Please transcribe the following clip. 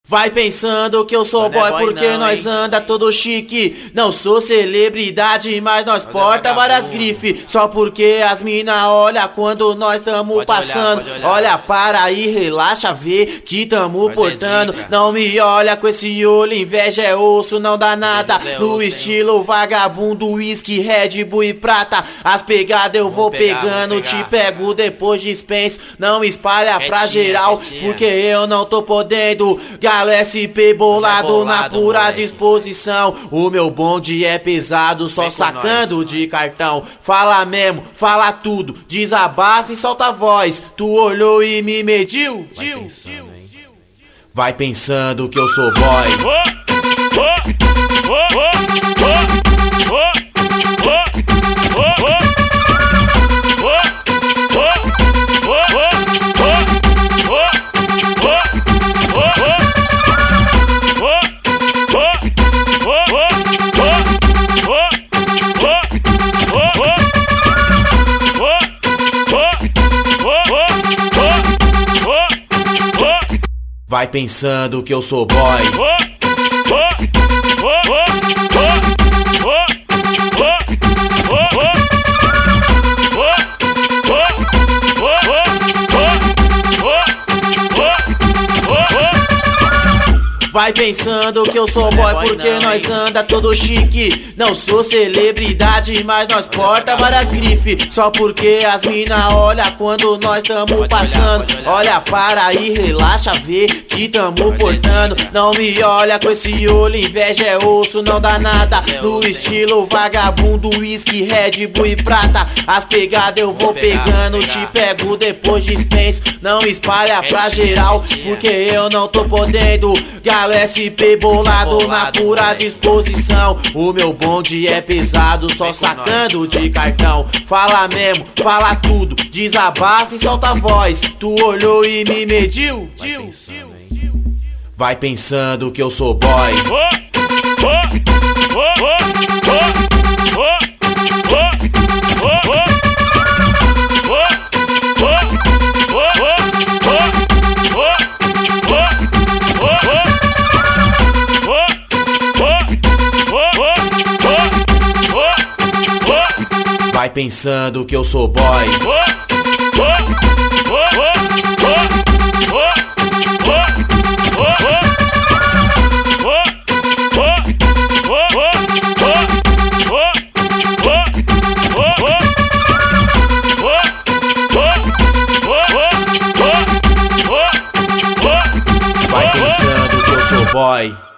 Vai pensando que eu sou boy porque nós anda todo chique. Não sou celebridade, mas nós porta várias grifes. Só porque as mina olha quando nós tamo passando. Olha para aí, relaxa, vê que tamo portando. Não me olha com esse olho, inveja é osso, não dá nada. No estilo vagabundo, whisky, Red Bull e prata. As pegadas eu vou pegando, te pego depois dispenso. Não espalha pra geral, porque eu não tô podendo. Galo SP bolado na pura disposição. O meu bonde é pesado, só sacando de cartão. Fala mesmo, fala tudo, desabafa e solta a voz. Tu olhou e me mediu? Vai pensando que eu sou boy. Vai pensando que eu sou boy. Vai pensando que eu sou boy porque nós anda todo chique. Não sou celebridade, mas nós porta várias grifes. Só porque as mina olha quando nós tamo passando. Olha para aí, relaxa, vê que tamo portando. Não me olha com esse olho, inveja é osso, não dá nada. No estilo vagabundo, whisky, Red Bull e prata. As pegadas eu vou pegando, te pego depois dispenso. Não espalha pra geral, porque eu não tô podendo. Galo SP bolado na pura disposição. O meu bonde é pesado, só sacando de cartão. Fala mesmo, fala tudo, desabafa e solta a voz. Tu olhou e me mediu? Vai pensando que eu sou boy. Vai pensando que eu sou boy. Vai pensando que eu sou boy.